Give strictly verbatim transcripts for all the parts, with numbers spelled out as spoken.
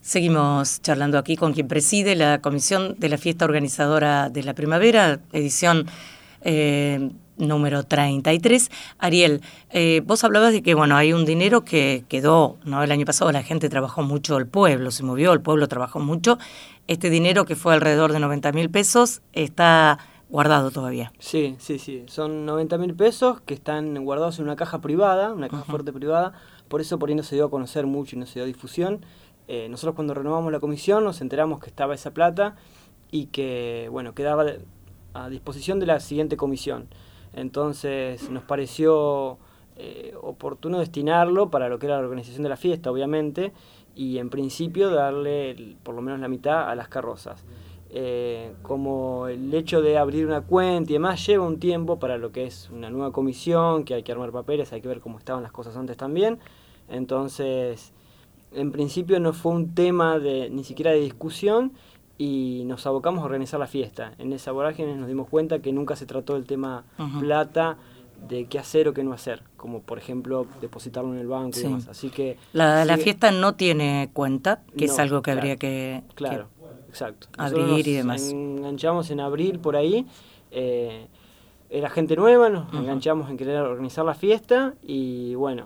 Seguimos charlando aquí con quien preside la comisión de la fiesta organizadora de la primavera, edición eh, número treinta y tres. Ariel, eh, vos hablabas de que bueno hay un dinero que quedó, ¿no? El año pasado la gente trabajó mucho, el pueblo se movió, el pueblo trabajó mucho. Este dinero, que fue alrededor de noventa mil pesos, está guardado todavía. Sí, sí, sí. Son noventa mil pesos que están guardados en una caja privada, una caja uh-huh. fuerte privada. Por eso por ahí no se dio a conocer mucho y no se dio difusión. Eh, nosotros cuando renovamos la comisión nos enteramos que estaba esa plata y que, bueno, quedaba a disposición de la siguiente comisión. Entonces nos pareció eh, oportuno destinarlo para lo que era la organización de la fiesta, obviamente, y en principio darle el, por lo menos la mitad a las carrozas. Eh, como el hecho de abrir una cuenta y demás lleva un tiempo para lo que es una nueva comisión, que hay que armar papeles, hay que ver cómo estaban las cosas antes también. Entonces, en principio no fue un tema de ni siquiera de discusión y nos abocamos a organizar la fiesta. En esa vorágine nos dimos cuenta que nunca se trató el tema uh-huh. plata, de qué hacer o qué no hacer, como por ejemplo depositarlo en el banco sí. y demás. Así que la, la fiesta no tiene cuenta, que no, es algo que claro, habría que, claro, que exacto. abrir y demás. Enganchamos en abril por ahí, eh, era gente nueva, nos uh-huh. enganchamos en querer organizar la fiesta y bueno.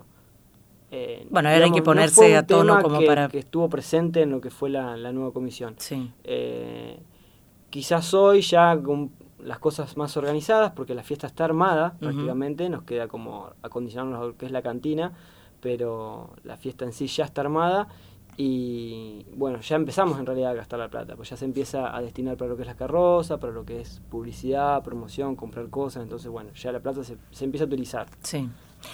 Eh, bueno, ahora hay que ponerse no a tono como que, para... que estuvo presente en lo que fue la, la nueva comisión. Sí. Eh, quizás hoy ya con las cosas más organizadas, porque la fiesta está armada uh-huh. prácticamente, nos queda como acondicionarnos a lo que es la cantina, pero la fiesta en sí ya está armada y bueno, ya empezamos en realidad a gastar la plata, pues ya se empieza a destinar para lo que es la carroza, para lo que es publicidad, promoción, comprar cosas, entonces bueno, ya la plata se, se empieza a utilizar. Sí.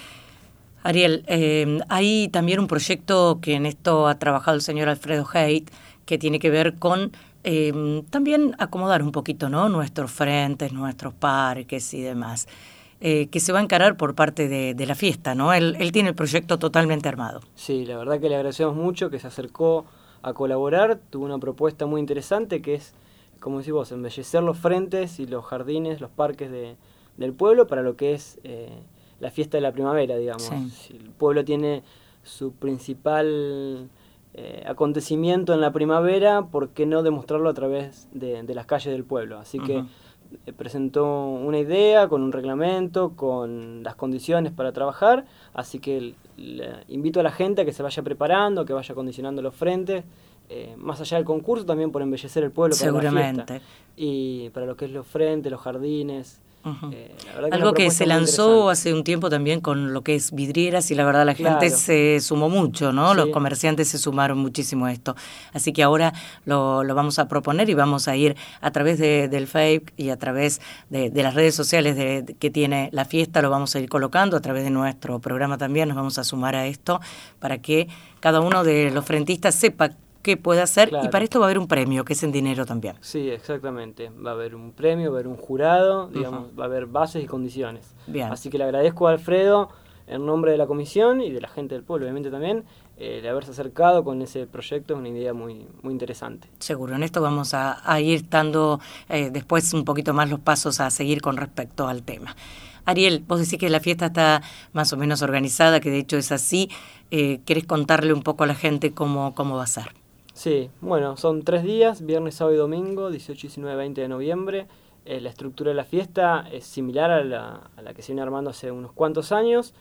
Ariel, eh, hay también un proyecto que en esto ha trabajado el señor Alfredo Haidt, que tiene que ver con eh, también acomodar un poquito, ¿no?, nuestros frentes, nuestros parques y demás, eh, que se va a encarar por parte de, de la fiesta, ¿no? Él, él tiene el proyecto totalmente armado. Sí, la verdad que le agradecemos mucho que se acercó a colaborar, tuvo una propuesta muy interesante que es, como decís vos, embellecer los frentes y los jardines, los parques de, del pueblo para lo que es... Eh, la fiesta de la primavera, digamos. Sí. Si el pueblo tiene su principal eh, acontecimiento en la primavera, ¿por qué no demostrarlo a través de, de las calles del pueblo? Así uh-huh. que eh, presentó una idea con un reglamento, con las condiciones para trabajar, así que le invito a la gente a que se vaya preparando, que vaya acondicionando los frentes, eh, más allá del concurso, también por embellecer el pueblo para seguramente. La fiesta. Y para lo que es los frentes, los jardines. Uh-huh. Eh, la verdad que algo que se lanzó hace un tiempo también con lo que es vidrieras y la verdad la gente claro. se sumó mucho, ¿no? Sí. Los comerciantes se sumaron muchísimo a esto. Así que ahora lo, lo vamos a proponer y vamos a ir a través de, del Facebook y a través de, de las redes sociales de, de, que tiene la fiesta, lo vamos a ir colocando a través de nuestro programa también, nos vamos a sumar a esto para que cada uno de los frentistas sepa qué puede hacer, claro. y para esto va a haber un premio, que es en dinero también. Sí, exactamente. Va a haber un premio, va a haber un jurado, digamos, uh-huh. va a haber bases y condiciones. Bien. Así que le agradezco a Alfredo, en nombre de la comisión y de la gente del pueblo, obviamente también, eh, de haberse acercado con ese proyecto, es una idea muy, muy interesante. Seguro, en esto vamos a, a ir dando eh, después un poquito más los pasos a seguir con respecto al tema. Ariel, vos decís que la fiesta está más o menos organizada, que de hecho es así. Eh, ¿Querés contarle un poco a la gente cómo, cómo va a ser? Sí, bueno, son tres días, viernes, sábado y domingo, dieciocho, diecinueve, veinte de noviembre. Eh, la estructura de la fiesta es similar a la, a la que se viene armando hace unos cuantos años.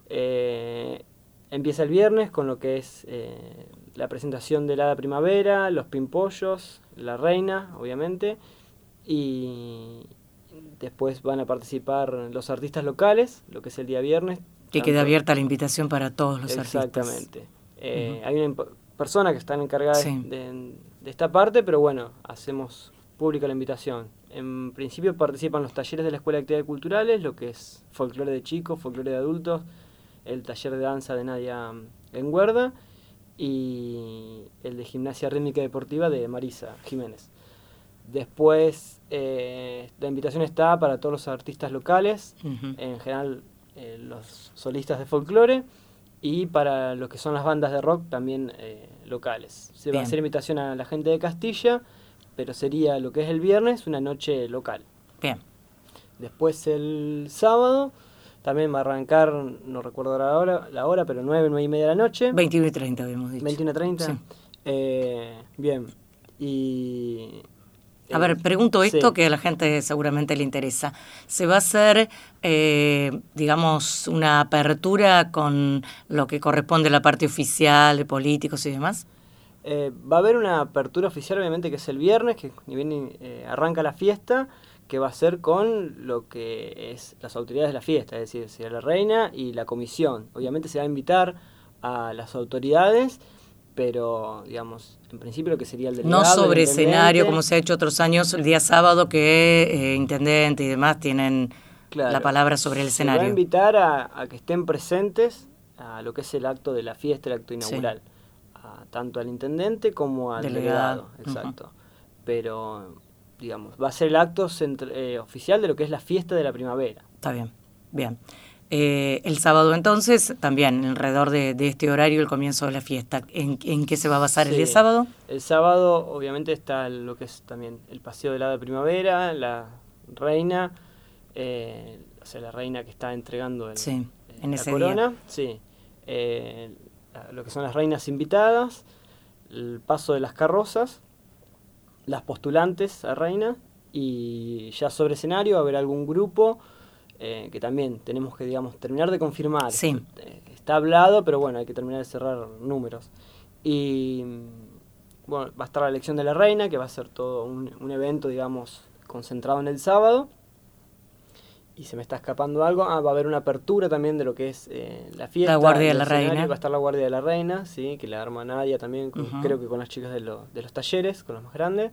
Eh, empieza el viernes con lo que es eh, la presentación del Hada Primavera, los pimpollos, la reina, obviamente, y después van a participar los artistas locales, lo que es el día viernes. Que queda abierta la invitación para todos los Exactamente. artistas. Exactamente. Eh, uh-huh. Hay una imp- persona que están encargadas sí. de, de esta parte, pero bueno, hacemos pública la invitación. En principio participan los talleres de la Escuela de Actividades Culturales, lo que es folclore de chicos, folclore de adultos, el taller de danza de Nadia Enguerda y el de gimnasia rítmica y deportiva de Marisa Jiménez. Después eh, la invitación está para todos los artistas locales, uh-huh. en general eh, los solistas de folclore, y para lo que son las bandas de rock también eh, locales. Se Bien. va a hacer invitación a la gente de Castilla, pero sería lo que es el viernes, una noche local. Bien. Después el sábado también va a arrancar, no recuerdo la hora, la hora pero nueve, nueve y media de la noche. veintiuno y treinta habíamos dicho. veintiuno y treinta. Sí. Eh, bien, y... A ver, pregunto esto sí. que a la gente seguramente le interesa. ¿Se va a hacer, eh, digamos, una apertura con lo que corresponde a la parte oficial de políticos y demás? Eh, va a haber una apertura oficial, obviamente, que es el viernes, que ni bien eh, arranca la fiesta, que va a ser con lo que es las autoridades de la fiesta, es decir, será la reina y la comisión. Obviamente se va a invitar a las autoridades, pero, digamos, en principio lo que sería el delegado... No sobre el escenario, como se ha hecho otros años, el día sábado, que eh, intendente y demás tienen claro, la palabra sobre el escenario. Se va a invitar a, a que estén presentes a lo que es el acto de la fiesta, el acto inaugural. Sí. A, tanto al intendente como al delegado. delegado exacto. Uh-huh. Pero, digamos, va a ser el acto centra, eh, oficial de lo que es la fiesta de la primavera. Está bien, bien. Eh, el sábado entonces, también alrededor de, de este horario, el comienzo de la fiesta. ¿En, en qué se va a basar sí. el día sábado? El sábado obviamente está lo que es también el paseo de la de primavera, la reina, eh, o sea, la reina que está entregando el, sí, en la ese corona, día. sí, eh, lo que son las reinas invitadas, el paso de las carrozas, las postulantes a reina, y ya sobre escenario va a haber algún grupo Eh, que también tenemos que, digamos, terminar de confirmar. Sí. Eh, está hablado, pero bueno, hay que terminar de cerrar números. Y bueno, va a estar la elección de la reina, que va a ser todo un, un evento, digamos, concentrado en el sábado. Y se me está escapando algo. Ah, va a haber una apertura también de lo que es eh, la fiesta. La guardia de la reina. Va a estar la guardia de la reina, sí, que la arma Nadia también, con, uh-huh. creo que con las chicas de, lo, de los talleres, con los más grandes.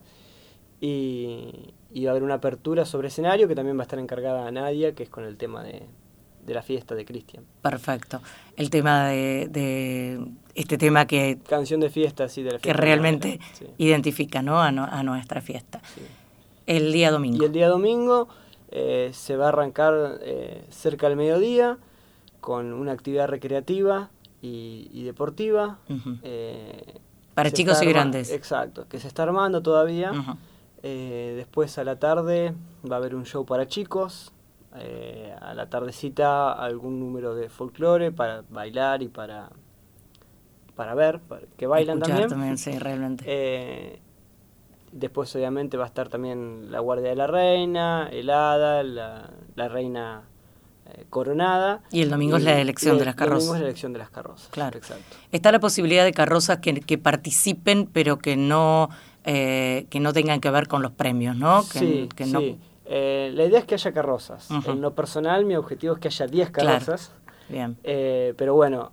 Y, y va a haber una apertura sobre escenario que también va a estar encargada a Nadia, que es con el tema de, de la fiesta de Cristian. Perfecto. El tema de, de este tema que... Canción de fiesta, sí, de la fiesta. Que realmente sí. identifica, ¿no? A, no, a nuestra fiesta. Sí. El día domingo. Y el día domingo eh, se va a arrancar eh, cerca del mediodía con una actividad recreativa y, y deportiva. Uh-huh. eh, Para chicos y arma- grandes. Exacto, que se está armando todavía. Uh-huh. Eh, después a la tarde va a haber un show para chicos, eh, a la tardecita algún número de folclore para bailar y para para ver, para que bailan Escuchar también. también, sí, realmente. Eh, después obviamente va a estar también la guardia de la reina, el hada, la, la reina eh, coronada. Y el domingo y, es la elección el, de las carrozas. El domingo es la elección de las carrozas. Claro. Exacto. Está la posibilidad de carrozas que, que participen, pero que no... Eh, que no tengan que ver con los premios, ¿no? Que, sí, que sí. No... Eh, la idea es que haya carrozas. Uh-huh. En lo personal, mi objetivo es que haya diez carrozas. Claro. Bien. Eh, pero bueno,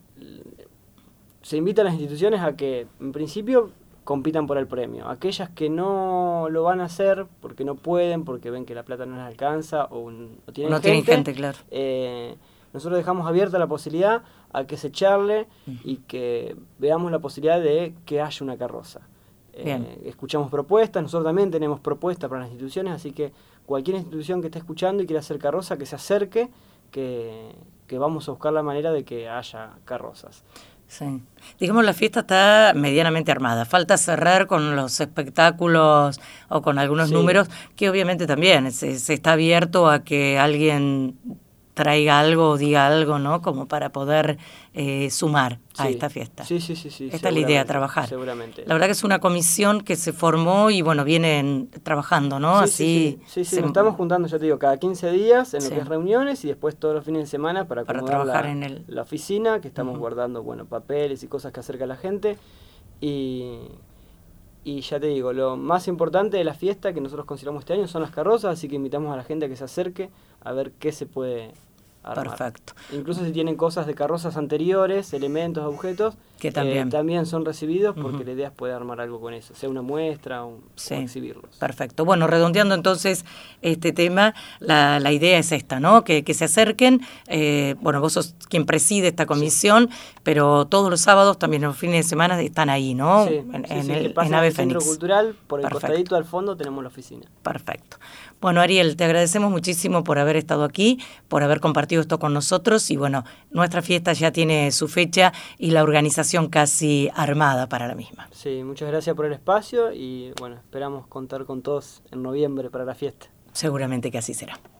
se invita a las instituciones a que, en principio, compitan por el premio. Aquellas que no lo van a hacer porque no pueden, porque ven que la plata no les alcanza o no tienen no gente, tienen gente, claro. Eh, nosotros dejamos abierta la posibilidad a que se charle uh-huh. y que veamos la posibilidad de que haya una carroza. Eh, escuchamos propuestas, nosotros también tenemos propuestas para las instituciones, así que cualquier institución que esté escuchando y quiera hacer carroza, que se acerque, que, que vamos a buscar la manera de que haya carrozas. Sí. Digamos, la fiesta está medianamente armada. Falta cerrar con los espectáculos o con algunos sí. números, que obviamente también se, se está abierto a que alguien traiga algo o diga algo, ¿no? Como para poder eh, sumar a sí. sta fiesta. Sí, sí, sí, sí. Esta es la idea, trabajar. Seguramente. La verdad que es una comisión que se formó y, bueno, vienen trabajando, ¿no? Sí, Así. Sí, sí, sí, sí. Se... nos estamos juntando, ya te digo, cada quince días en sí. lo que es reuniones y después todos los fines de semana para, para acomodar trabajar la, en el... la oficina, que estamos uh-huh. guardando, bueno, papeles y cosas que acerca a la gente. Y... Y ya te digo, lo más importante de la fiesta que nosotros consideramos este año son las carrozas, así que invitamos a la gente a que se acerque a ver qué se puede armar. Perfecto. Incluso si tienen cosas de carrozas anteriores, elementos, objetos, que también, eh, también son recibidos porque uh-huh. la idea es poder armar algo con eso, sea una muestra o, sí. o exhibirlos. Perfecto. Bueno, redondeando entonces este tema, la, la idea es esta, ¿no? Que, que se acerquen. Eh, bueno, vos sos quien preside esta comisión, sí. pero todos los sábados, también los fines de semana, están ahí, ¿no? Sí, en, sí, en sí, el que pasen en Ave al Centro Fénix. Cultural, por el Perfecto. Costadito al fondo tenemos la oficina. Perfecto. Bueno, Ariel, te agradecemos muchísimo por haber estado aquí, por haber compartido esto con nosotros y bueno, nuestra fiesta ya tiene su fecha y la organización casi armada para la misma. Sí, muchas gracias por el espacio y bueno, esperamos contar con todos en noviembre para la fiesta. Seguramente que así será.